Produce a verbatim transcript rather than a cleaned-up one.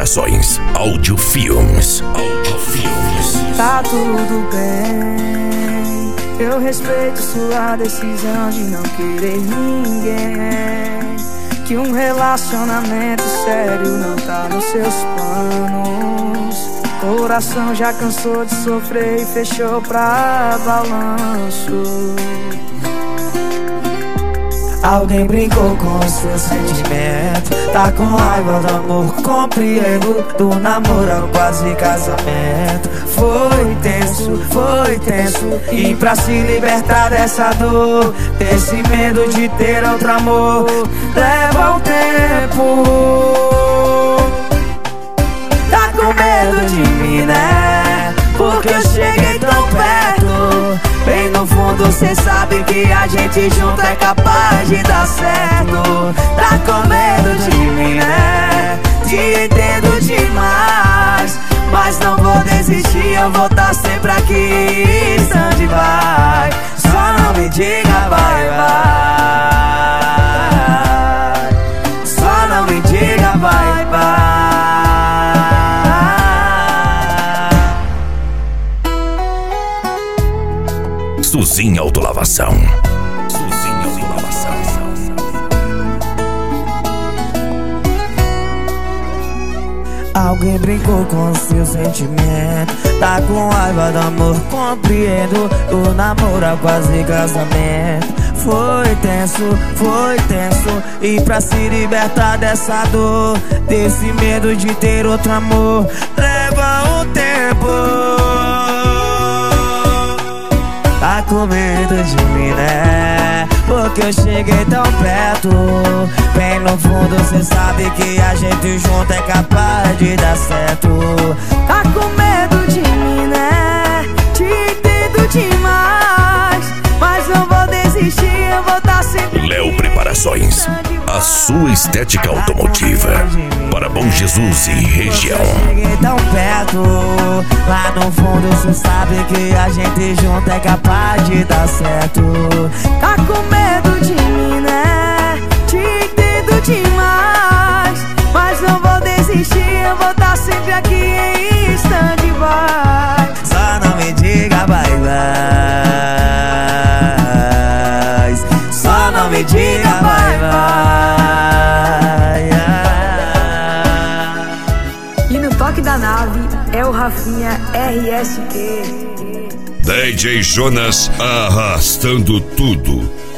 Preparações Audiofilmes. Audiofilmes. Tá tudo bem, eu respeito sua decisão de não querer ninguém. Que um relacionamento sério não tá nos seus planos. Coração já cansou de sofrer e fechou pra balanço. Alguém brincou com o seu sentimento, tá com raiva do amor, compreendo. Do namoro quase casamento. Foi tenso, foi tenso. E pra se libertar dessa dor, desse medo de ter outro amor, leva um tempo. Tá com medo de mim, né? Porque eu cheguei tão perto. Bem no fundo cê sabe que a gente junto é capaz de dar certo. Tá com medo de mim, né? Te entendo demais, mas não vou desistir, eu vou tá sempre aqui, stand by. Só não me diga vai, vai. Só não me diga vai, vai. Suzinha Autolavação. Suzinha Autolavação. Alguém brincou com seu sentimento, tá com raiva do amor, compreendo. Do namoro a quase casamento. Foi tenso, foi tenso. E pra se libertar dessa dor, desse medo de ter outro amor, leva um tempo. Tá com medo de mim, né? Porque eu cheguei tão perto. Bem no fundo cê sabe que a gente junto é capaz de dar certo. Tá com medo de mim, né? Te entendo demais, mas não vou desistir, eu vou tá sempre. Léo Preparações, a sua estética automotiva para Bom Jesus e região. Eu cheguei tão perto. Lá no fundo cê sabe que a gente junto é capaz de dar certo. Tá com medo de mim, né? Te entendo demais, mas não vou desistir, eu vou tá sempre aqui em stand-by. Só não me diga bye bye. Só não me diga bye bye. E no toque da nave é o Rafinha R S Q. D J Jonas arrastando tudo.